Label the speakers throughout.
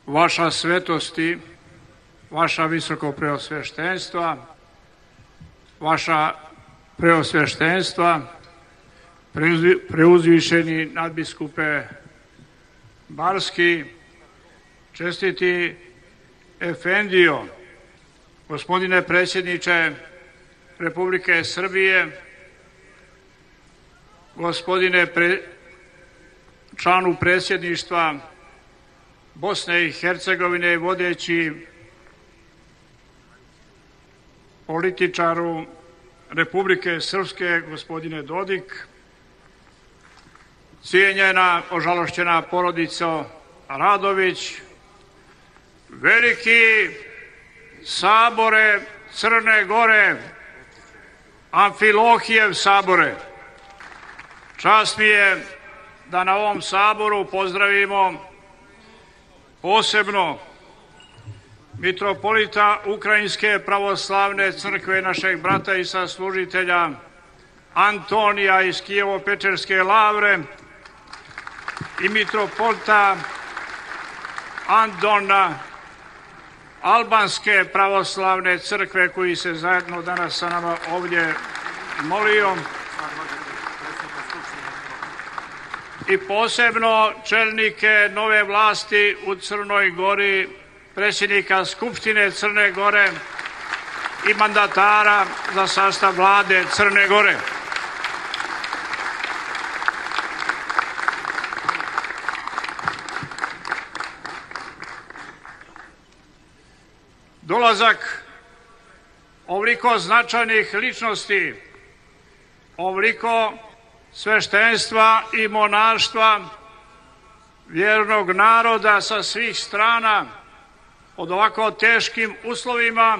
Speaker 1: Vaša svetosti, vaša visoko preosveštenstva, vaša preosveštenstva, preuzvišeni nadbiskupe Barski, čestiti Efendijo, gospodine predsjedniče Republike Srbije, gospodine članu predsjedništva Bosne i Hercegovine, vodeći političaru Republike Srpske, gospodine Dodik, cijenjena, ožalošćena porodico Radović, veliki sabore Crne Gore, Amfilohijev sabore, čast mi je da na ovom saboru pozdravimo posebno mitropolita Ukrajinske pravoslavne crkve, našeg brata i saslužitelja Antonija iz Kijevo-Pečerske lavre i mitropolita Andona Albanske pravoslavne crkve, koji se zajedno danas sa nama ovdje molio, i posebno čelnike nove vlasti u Crnoj Gori, predsjednika Skupštine Crne Gore i mandatara za sastav vlade Crne Gore. Dolazak ovoliko značajnih ličnosti, ovoliko sveštenstva i monaštva vjernog naroda sa svih strana pod ovako teškim uslovima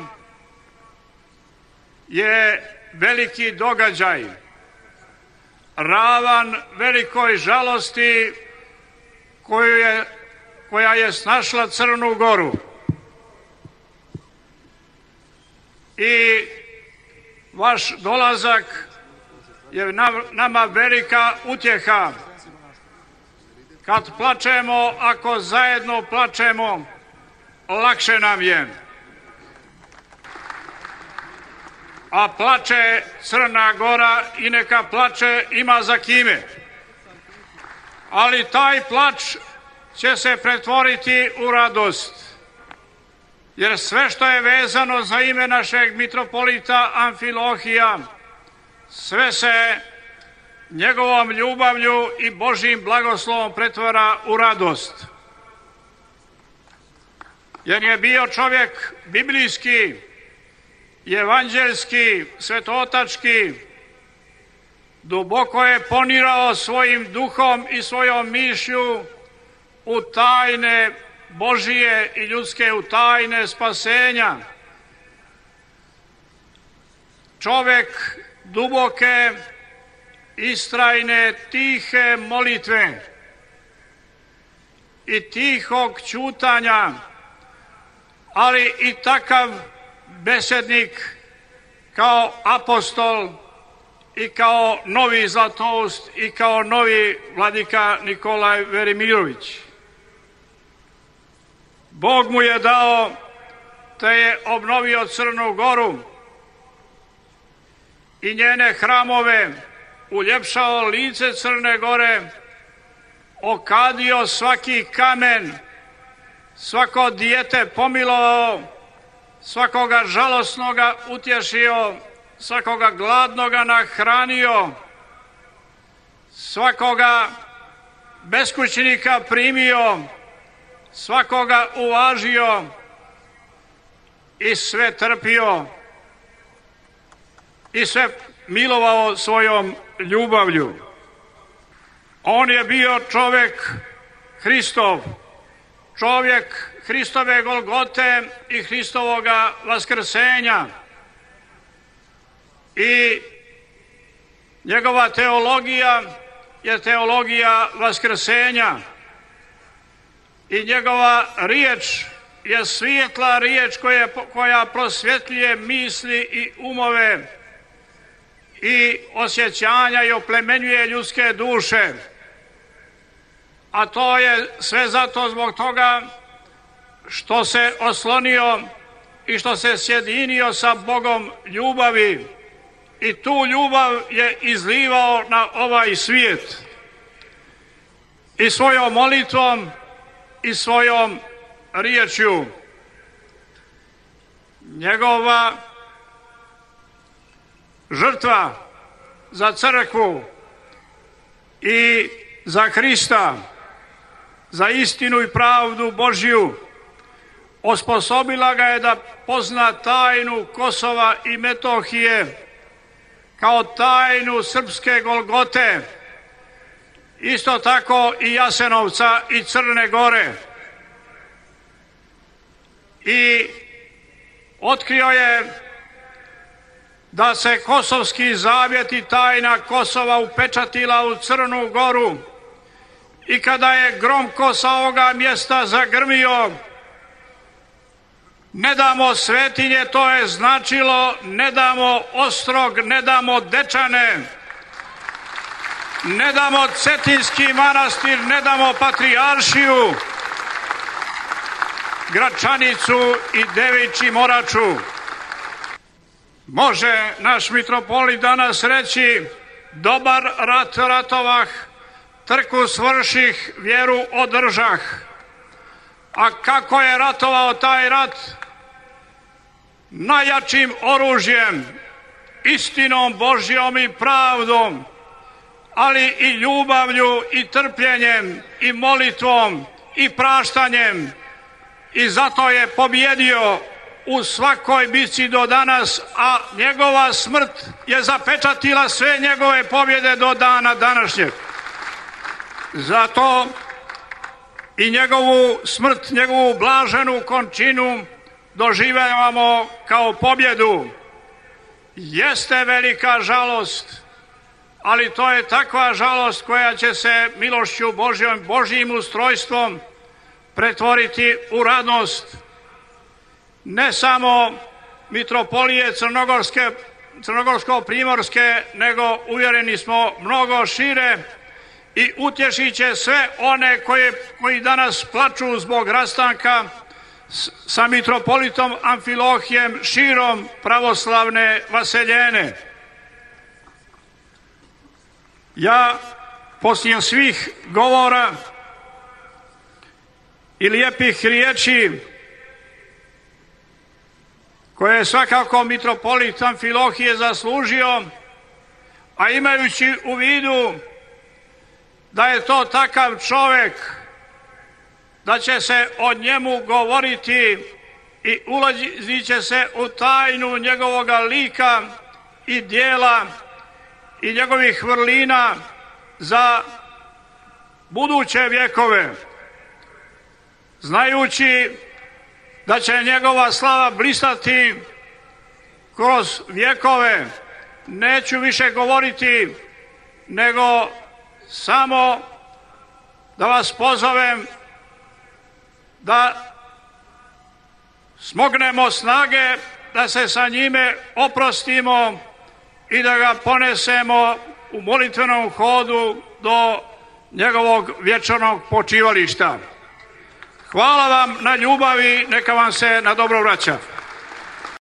Speaker 1: je veliki događaj, ravan velikoj žalosti koja je snašla Crnu Goru. I vaš dolazak je nama velika utjeha. Kad plačemo, ako zajedno plačemo, lakše nam je. A plače Crna Gora i neka plače, ima za kime. Ali taj plač će se pretvoriti u radost. Jer sve što je vezano za ime našeg mitropolita Amfilohija, sve se njegovom ljubavlju i Božjim blagoslovom pretvara u radost. Jer je bio čovjek biblijski, evanđeljski, svetootački, duboko je ponirao svojim duhom i svojom mišlju u tajne Božije i ljudske, u tajne spasenja. Čovjek duboke, istrajne, tihe molitve i tihog ćutanja, ali i takav besednik kao apostol i kao novi Zlatoust i kao novi vladika Nikolaj Velimirović. Bog mu je dao te je obnovio Crnu Goru i njene hramove, uljepšao lice Crne Gore, okadio svaki kamen, svako dijete pomilovao, svakoga žalosnoga utješio, svakoga gladnoga nahranio, svakoga beskućnika primio, svakoga uvažio i sve trpio i sve milovao svojom ljubavlju. On je bio čovjek Hristov, čovjek Hristove Golgote i Hristovoga vaskrsenja. I njegova teologija je teologija vaskrsenja. I njegova riječ je svijetla riječ koja prosvjetljuje misli i umove i osjećanja i oplemenjuje ljudske duše. A to je sve zato zbog toga što se oslonio i što se sjedinio sa Bogom ljubavi i tu ljubav je izlivao na ovaj svijet i svojom molitvom i svojom riječju. Njegova žrtva za crkvu i za Hrista, za istinu i pravdu Božju, osposobila ga je da pozna tajnu Kosova i Metohije kao tajnu srpske Golgote, isto tako i Jasenovca i Crne Gore. I otkrio je da se kosovski zavjet i tajna Kosova upečatila u Crnu Goru i kada je gromko sa ovoga mjesta zagrmio, ne damo svetinje, to je značilo ne damo Ostrog, ne damo Dečane, ne damo Cetinski manastir, ne damo Patrijaršiju, Gračanicu i Devičji Moraču. Može naš mitropolit danas reći: dobar rat ratovah, trku svrših, vjeru održah. A kako je ratovao taj rat? Najjačim oružjem, istinom Božjom i pravdom, ali i ljubavlju i trpljenjem i molitvom i praštanjem. I zato je pobjedio u svakoj bitci do danas, a njegova smrt je zapečatila sve njegove pobjede do dana današnjeg. Zato i njegovu smrt, njegovu blaženu končinu doživljavamo kao pobjedu. Jeste velika žalost, ali to je takva žalost koja će se milošću Božjom, Božjim ustrojstvom pretvoriti u radost ne samo mitropolije Crnogorsko-primorske, nego uvjereni smo mnogo šire, i utješit će sve one koji danas plaču zbog rastanka sa mitropolitom Amfilohijem širom pravoslavne vaseljene. Ja poslije svih govora i lijepih riječi koje je svakako mitropolit Amfilohije zaslužio, a imajući u vidu da je to takav čovjek, da će se o njemu govoriti i ulazit će se u tajnu njegovoga lika i dijela i njegovih vrlina za buduće vjekove, znajući da će njegova slava blistati kroz vjekove. Neću više govoriti, nego samo da vas pozovem da smognemo snage da se sa njime oprostimo i da ga ponesemo u molitvenom hodu do njegovog vječnog počivališta. Hvala vam na ljubavi, neka vam se na dobro vraća.